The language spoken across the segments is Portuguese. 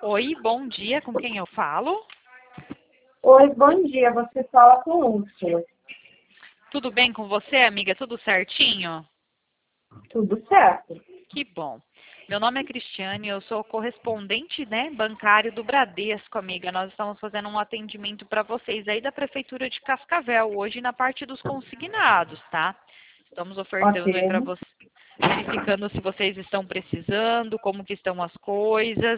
Oi, bom dia, com quem eu falo? Oi, bom dia. Você fala com Úrsula. Tudo bem com você, amiga? Tudo certinho? Tudo certo? Que bom. Meu nome é Cristiane, eu sou correspondente, bancário do Bradesco, amiga. Nós estamos fazendo um atendimento para vocês aí da Prefeitura de Cascavel, hoje na parte dos consignados, tá? Estamos Ok. ofertando aí para vocês, verificando se vocês estão precisando, como que estão as coisas.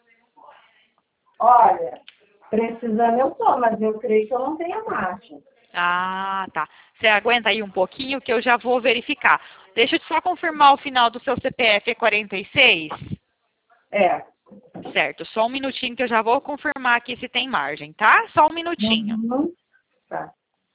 Olha, precisando eu tô, mas eu creio que eu não tenho marcha. Ah, tá. Você aguenta aí um pouquinho que eu já vou verificar. Deixa eu só confirmar o final do seu CPF, é 46? É. Certo, só um minutinho que eu já vou confirmar aqui se tem margem, tá? Só um minutinho. Uhum. Tá.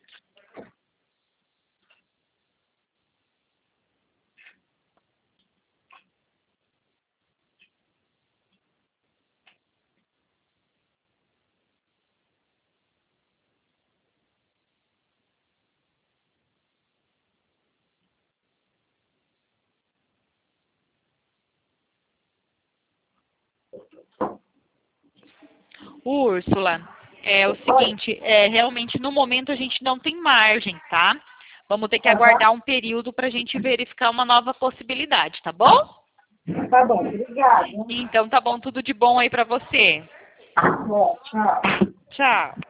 Úrsula, é o Oi. seguinte, realmente no momento a gente não tem margem, tá? Vamos ter que Aham. aguardar um período para a gente verificar uma nova possibilidade, tá bom? Tá bom, obrigada. Então tá bom, tudo de bom aí para você. Bom, tchau. Tchau.